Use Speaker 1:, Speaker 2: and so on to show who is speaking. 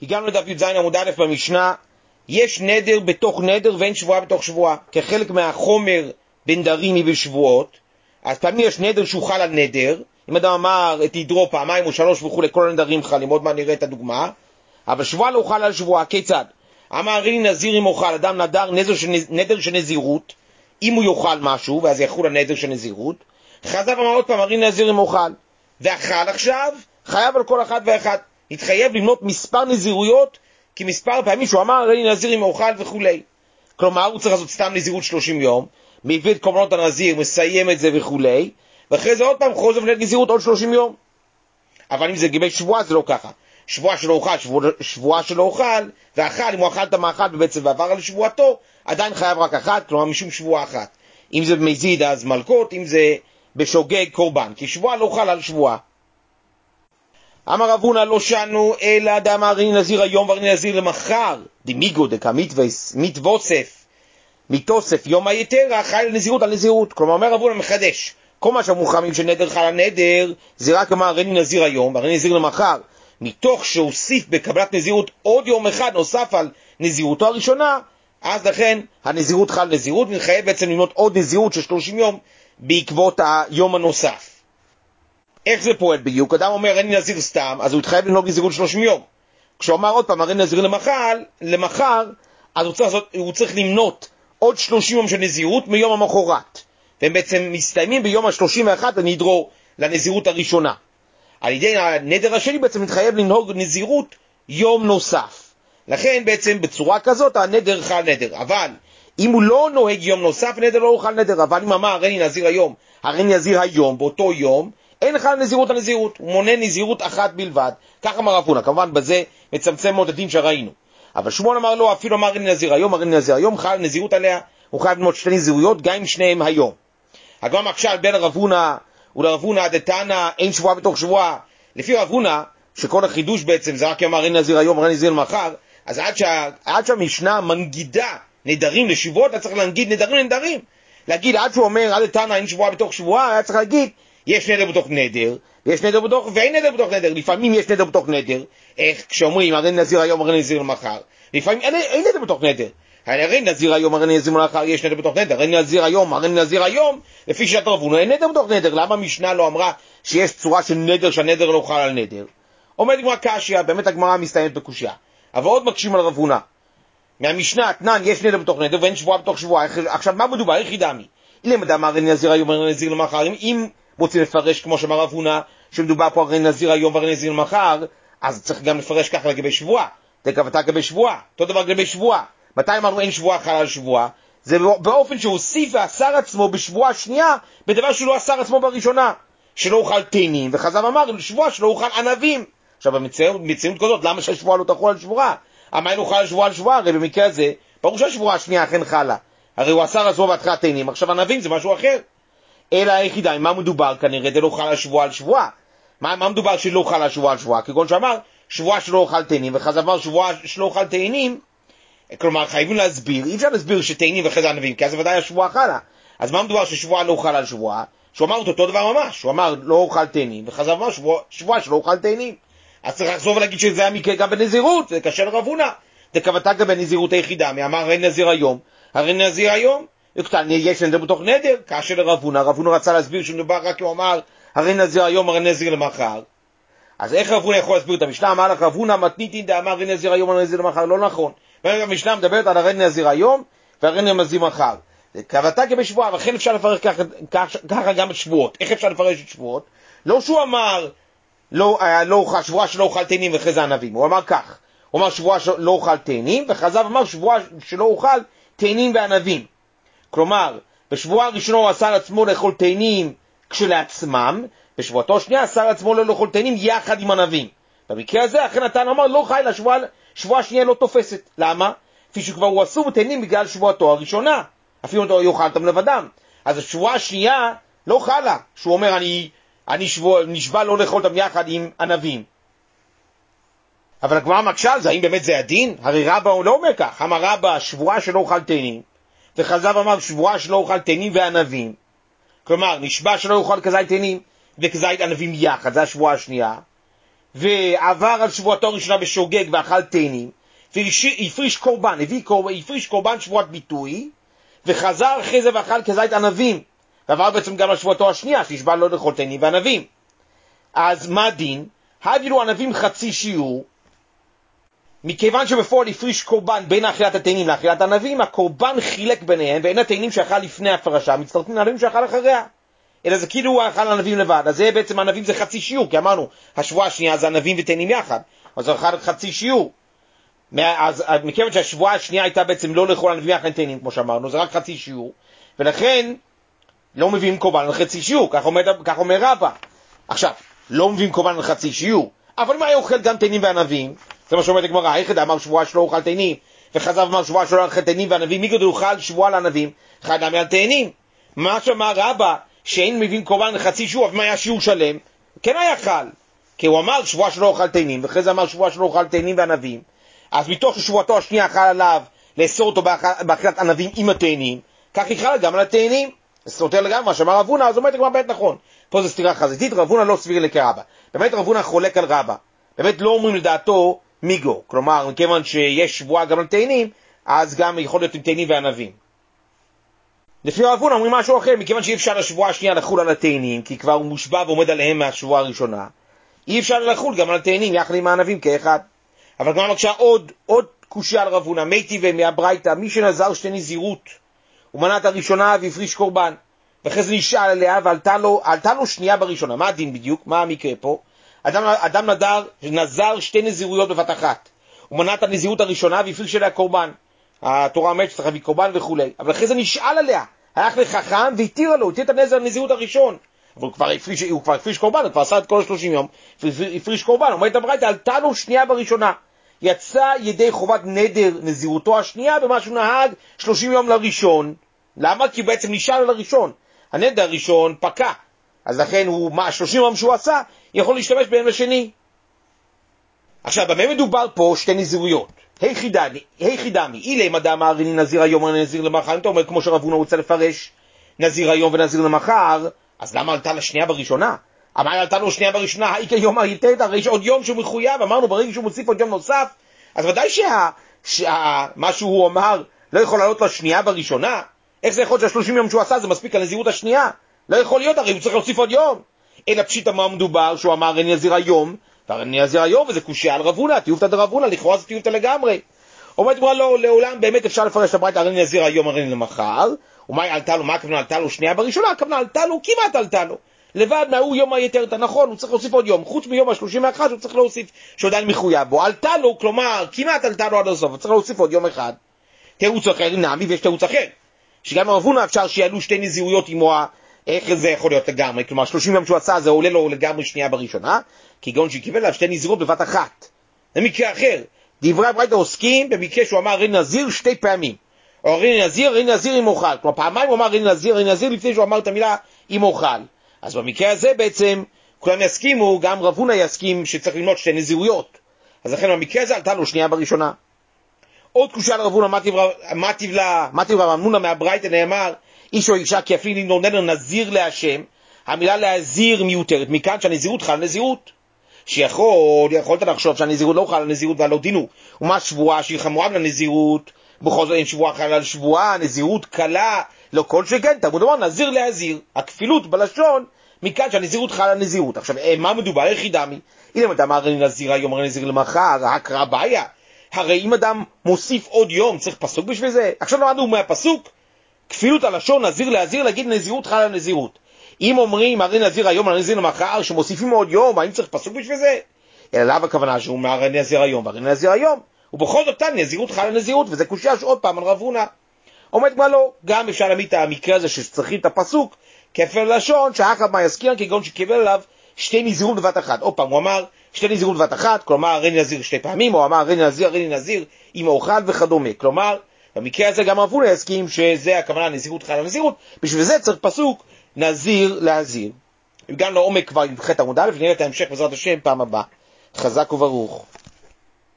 Speaker 1: הגענו לדף י"ז עמוד א' במשנה, יש נדר בתוך נדר ואין שבועה בתוך שבועה. כחלק מהחומר בנדרים מבשבועות, אז פעמים יש נדר שהוא חל על נדר, אם אדם אמר את ידרו פעמיים או שלוש וכו', כל הנדרים חלים, עוד מה נראה את הדוגמה, אבל שבועה לא חל על שבועה. כיצד? אמר הרי נזיר אם אוכל, אדם נדר נדר של נזירות, אם הוא יאכל משהו, ואז יחול הנדר של נזירות, חזב אמר עוד פעם, הרי נזיר אם אוכל, ואכל עכשיו, חייב על כל אחד ואחד, התחייב למנות מספר נזירויות, כי מספר פעמים שהוא אמר, הרי נזיר אם אוכל וכו'. כלומר, הוא צריך לעשות סתם נזירות 30 יום, מביא את קורבנות הנזיר, מסיים את זה וכו', ואחרי זה עוד פעם חוזר ונהל נזירות עוד 30 יום. אבל אם זה גבי שבועה, זה לא ככה. שבועה שלא אוכל, שבועה שלא אוכל, ואכל, אם הוא אכל את המאכל ובעצם ועבר על שבועתו, עדיין חייב רק אחת, כלומר משום שבועה אחת. אם זה במזיד אז מלכות, אם זה בשוגג קורבן, כי שבועה לא אוכל על שבועה. אמר רב הונא לא שנו, אלא דאמר הרי נזיר היום והרי נזיר למחר, דמיגו דקה מתוסף יום היתרה, חי לנזירות על נזירות. כלומר אומר רב הונא מחדש, כל מה שאמרו חכמים שנדר חל על נדר, זה רק אמר הרי נזיר היום והרי נזיר למחר, מתוך שהוסיף בקבלת נזירות עוד יום אחד נוסף על נזירותו הראשונה, אז לכן הנזירות חל נזירות, ונחייב בעצם למנות עוד נזירות של 30 יום בעקבות היום הנוסף. איך זה פועל בדיוק? אדם אומר אין נזיר סתם, אז הוא התחייב למנות נזירות 30 יום. כשהוא אמר עוד פעם הרי נזיר למחר, אז הוא צריך למנות עוד 30 יום של נזירות מיום המחרת, והם בעצם מסתיימים ביום ה-31 הנדרו לנזירות הראשונה. על ידי הנדר השני בעצם מתחייב לנהוג נזירות יום נוסף. לכן בעצם בצורה כזאת הנדר חל נדר. אבל אם הוא לא נוהג יום נוסף, נדר לא חל נדר. אבל אם אמר הרי נזיר היום, הרי נזיר היום, באותו יום, אין חל נזירות על נזירות. הוא מונה נזירות אחת בלבד. כך אמר רב הונא. כמובן בזה מצמצם מאוד הדין שראינו. אבל שמואל אמר לו, אפילו אמר הרי נזיר היום, הרי נזיר היום, חל נזירות עליה, הוא חייב למנות שתי נזירויות, גם אם שניהם היום. הגמרא מקשה בין רב הונא ולרב הונא דתנא אין שבועה בתוך שבועה. לפי רב הונא, שכל החידוש בעצם זה רק יאמר הרי נזיר היום, הרי נזיר למחר, אז עד שהמשנה מנגידה נדרים לשבועות, אתה צריך להנגיד נדרים לנדרים. להגיד עד שהוא אומר עד דתנא אין שבועה בתוך שבועה, היה צריך להגיד יש נדר בתוך נדר, ויש נדר בתוך ואין נדר בתוך נדר. לפעמים יש נדר בתוך נדר, איך כשאומרים הרי נזיר היום, הרי נזיר למחר, לפעמים אין נדר בתוך נדר. הרי נזיר היום, הרי נזיר למחר, יש נדר בתוך נדר, הרי נזיר היום, הרי נזיר היום, לפי שיטת רב הונא אין נדר בתוך נדר. למה המשנה לא אמרה שיש צורה של נדר שהנדר לא חל על נדר? עומד גמרא קשיא, באמת הגמרא מסתיימת בקושיה. אבל עוד מקשים על רב הונא. מהמשנה אתנן יש נדר בתוך נדר ואין שבועה בתוך שבועה. עכשיו מה מדובר? איך ידעמי? אם אדם הרי נזיר היום, הרי נזיר למחר, אם רוצים לפרש כמו שאמר רב הונא, שמדובר פה הרי נזיר היום והרי נזיר למחר, אז צריך גם לפרש ככה לגבי שבועה. דקבתה לגבי שבועה, אותו דבר לגבי שבועה. מתי אמרנו אין שבועה חל על שבועה? זה באופן שהוא הוסיף ואסר עצמו בשבועה שנייה, בדבר שהוא לא אסר עצמו בראשונה. שלא אוכל תאנים, וחז"ל אמר שבועה שלא אוכל ענבים. עכשיו במציאות כזאת, למה שהשבועה לא תחול על שבועה? מה אם אוכל על שבועה על שבועה? הרי במקרה הזה, ברור שהשבועה השנייה אכן חלה. הרי הוא אסר עצמו בהתחלה תאנים, עכשיו ענבים זה משהו אחר. אלא היחידה, מה מדובר כנראה? זה לא חל על שבועה על שבועה. מה מדובר שלא חל על שבועה על שבועה? כגון שאמר, שבועה שלא אוכל תאנים, וחז"ל אמר שבועה שלא אוכל תאנים, כלומר חייבים להסביר, אי אפשר להסביר שתאנים ואחרי זה ענבים, כי אז ודאי השבועה חלה. אז מה מדובר ששבועה לא חל על שבועה? שהוא אמר אותו דבר ממש, הוא אמר לא אוכל תאנים, וחז"ל אמר שבועה שלא אוכל תאנים. אז צריך לחזור ולהגיד שזה היה מקרה גם בנזירות, זה קשה לרב הונא. דקבתה גם בנזירות היחידה, מי אמר הרי נזיר היום, הרי נזיר היום, יש נדר בתוך נדר, קשה לרב הונא. רב הונא רצה להסביר שמדובר רק הוא אמר הרי נזיר היום, הרי נזיר למחר. אז איך רב הונא יכול להסביר את המשנה? אמר לך רב הונא מתניתין דאמר הרי נזיר היום, הרי נזיר למחר, לא נכון. המשנה מדברת על הרי נזיר היום והרי נזיר מחר. קבעתה כבשבועה, וכן אפשר לפרש ככה גם את שבועות. איך אפשר לפרש את שבועות? לא שהוא אמר שבועה שלא אוכל תאנים ואחרי זה ענבים, הוא אמר כך, הוא אמר שבועה שלא אוכל תאנים, וחז"ל אמר שבועה שלא אוכל תאנים וענבים. כלומר, בשבועה הראשונה הוא אסר עצמו לאכול תאנים כשלעצמם, בשבועתו השנייה אסר עצמו לא לאכול תאנים יחד עם ענבים. במקרה הזה, אכן התנא אמר לא חי לשבועה השנייה לא תופסת. למה? כפי שכבר הוא אסור בתאנים בגלל שבועתו הראשונה. אפילו אותו יאכל אותם לבדם. אז השבועה השנייה לא חלה, שהוא אומר אני נשבע לא לאכול אותם יחד עם ענבים. אבל הגמרא מקשה על זה, האם באמת זה הדין? הרי רבא הוא לא אומר כך, אמר רבא שבועה שלא אוכל תאנים, וחז"ל אמר שבועה שלא אוכל תאנים וענבים. כלומר, נשבע שלא אוכל כזית תאנים וכזית ענבים יחד, זה השבועה השנייה. ועבר על שבועתו הראשונה בשוגג ואכל תאנים, והפריש קורבן, הפריש קורבן שבועת ביטוי, וחזר אחרי זה ואכל כזית ענבים, ועבר בעצם גם על שבועתו השנייה, שהשבע לא לאכול תאנים וענבים. אז מה הדין? הביאו ענבים חצי שיעור, מכיוון שבפועל הפריש קורבן בין אכילת התאנים לאכילת הענבים, הקורבן חילק ביניהם, ואין התאנים שאכל לפני הפרשה מצטרפים לענבים שאכל אחריה. אלא זה כאילו הוא אכל ענבים לבד, אז זה בעצם הענבים זה חצי שיעור, כי אמרנו, השבועה השנייה זה ענבים ותאנים יחד, אז זה אכל חצי שיעור. אז מכיוון שהשבועה השנייה הייתה בעצם לא לאכול ענבים יחד תאנים, כמו שאמרנו, זה רק חצי שיעור, ולכן לא מביאים קורבן על חצי שיעור, כך אומר רבא. עכשיו, לא מביאים קורבן על חצי שיעור, אבל מה היה אוכל גם תאנים וענבים? זה מה שאומרת הגמרא, אחד אמר שבועה שלא אוכל תאנים, וחזר ואמר שבועה שלא אוכל תאנים וענבים, מי גדול אוכל שבועה לענבים? אחד אמר על תאנים. מה שאמר רבא, שאין מביאים קורבן לחצי שיעור, אבל מה היה שיעור שלם? כן היה חל, כי הוא אמר שבועה שלא אוכל תאנים, ואחרי זה אמר שבועה שלא אוכל תאנים וענבים, אז מתוך ששבועתו השנייה חל עליו לאסור אותו באכילת ענבים עם התאנים, כך יחל גם על התאנים. זה סותר לגמרי מה שאמר רב הונא, אז אומרת לגמרי באמת נכון. פה זה סתירה חזיתית, רב הונא לא סביר כרבא. באמת רב הונא חולק על רבא. באמת לא אומרים לדעתו מיגו, כלומר, מכיוון שיש שבועה גם על תאנים, אז גם יכול להיות עם תאנים וענבים. לפי רב הונא אומרים משהו אחר, מכיוון שאי אפשר לשבועה השנייה לחול על התאנים, כי כבר הוא מושבע ועומד עליהם מהשבועה הראשונה, אי אפשר לחול גם על התאנים יחד עם הענבים כאחד. אבל גם בבקשה עוד קושיה על רב הונא, מיטיב מהברייתא, מי שנזר שתי נזירות, הוא מנה את הראשונה והפריש קורבן, ואחרי זה נשאל עליה ועלתה לו שנייה בראשונה. מה הדין בדיוק? מה המקרה פה? אדם נזר שתי נזירויות בבת אחת, הוא מנה את הנזירות הראשונה והפריש עליה קורבן. התורה אומרת שצריך להביא קורבן וכו', אבל אחרי זה נשאל עליה, הלך לחכם והתיר לו, התיר את הנזר לנזירות הראשון, אבל הוא כבר הפריש קורבן, הוא כבר עשה את כל 30 יום, הפריש קורבן. אומרת הברייתא, עלתה לו שנייה בראשונה, יצא ידי חובת נדר נזירותו השנייה במה שהוא נהג 30 יום לראשון. למה? כי בעצם נשאל על הראשון, הנדר הראשון פקע, אז לכן הוא, 30 יום שהוא עשה, יכול להשתמש בהם לשני. עכשיו, במה מדובר פה שתי נזירויות? היכי דמי, אילי אדם הריני נזיר היום ונזיר למחר. אם אתה אומר כמו שרב הונא רוצה לפרש נזיר היום ונזיר למחר, אז למה עלתה לשנייה בראשונה? אמר עלתה לו שנייה בראשונה, האיקה יום הריתת, הרי יש עוד יום שהוא מחויב, אמרנו ברגע שהוא מוסיף עוד יום נוסף, אז ודאי מה שהוא אמר לא יכול לעלות לשנייה בראשונה. איך זה יכול להיות שה30 יום שהוא עשה זה מספיק על נזירות השנייה? לא יכול להיות, הרי הוא צריך להוסיף עוד יום. אלא פשיטא מה מדובר, שהוא אמר אני נזיר היום, ואני נזיר היום, וזה קושיה על רב הונא, תיובתא דרב הונא, לכאורה זה תיובתא לגמרי. אומרת גמרא לא, לעולם באמת אפשר לפרש את הברייתא אני נזיר היום הריני למחר. ומה עלתה לו? מה הכוונה עלתה לו שנייה בראשונה? הכוונה עלתה לו, כמעט עלתה לו. לבד מהוא יום היתר, נכון, הוא צריך להוסיף עוד יום, חוץ מיום ה31 הוא צריך להוסיף, שעדיין מחויב בו. עלתה לו, כלומר, כמעט עלתה לו עד הסוף, הוא צריך להוסיף עוד יום אחד. תירוץ אחר נעמי, ויש תירוץ אחר, שגם רב הונא אפשר שיעלו שתי נזירויות עמו, איך זה יכול להיות לגמרי? כלומר, 30 יום שהוא עשה, זה עולה לו לגמרי שנייה בראשונה, כגון שקיבל עליו שתי נזירות בבת אחת. זה מקרה אחר. דברי הברייתא עוסקים במקרה שהוא אמר ריני נזיר שתי פעמים. או ריני נזיר עם אוכל. כלומר, פעמיים הוא אמר ריני נזיר לפני שהוא אמר את המילה עם אוכל. אז במקרה הזה בעצם כולם יסכימו, גם רב הונא יסכים שצריך למנות שתי נזירויות. אז לכן במקרה הזה עלתה לו שנייה בראשונה. עוד קושיה לרב הונא, מטיב רב הונא מהברייתא נאמר, איש או אישה כי אפילו למנוע נדר נזיר להשם, המילה להזיר מיותרת, מכאן שהנזירות חל נזירות. יכולת לחשוב שהנזירות לא חל נזירות ולא דינו. ומה שבועה שהיא חמורה לנזירות, בכל זאת אין שבועה חל על שבועה, נזירות קלה, לא כל שכן, תלמוד אומר נזיר להזיר, הכפילות בלשון, מכאן שהנזירות חל על נזירות. עכשיו, מה מדובר? איך ידמי? אם אדם הרי נזיר היום, הרי נזיר למחר, הקרא בעיה. הרי אם אדם מוסיף עוד יום, צריך פסוק בשביל זה? עכשיו למדנו מהפסוק, כפילות הלשון, נזיר להזיר, להגיד נזירות חל על נזירות. אם אומרים הרי נזיר היום, הרי נזיר למחר, שמוסיפים עוד יום, האם צריך פסוק בשביל זה? אלא לאו הכוונה שהוא אומר הרי נזיר היום, והרי נזיר היום. ובכל זאת נזירות חל על נזירות, וזה קושיה שעוד פעם על רב הונא. עומד מה לא, גם אפשר להעמיד את המקרה הזה שצריכים את הפסוק, כפל לשון, שאחד מה יזכיר, כגון שקיבל עליו שתי נזירות בבת אחת. עוד פעם, הוא אמר שתי נזירות בבת אחת, כלומר הרי נזיר שתי פעמים, או אמר הרי נזיר עם אוכל וכדומה. כלומר, במקרה הזה גם רב הונא יסכים שזה הכוונה נזירות חל על נזירות, בשביל זה צריך פסוק נזיר להזיר. גם לעומק כבר עם חטא עמוד א', ונראה את ההמשך בעזרת השם פעם הבאה. חזק וברוך.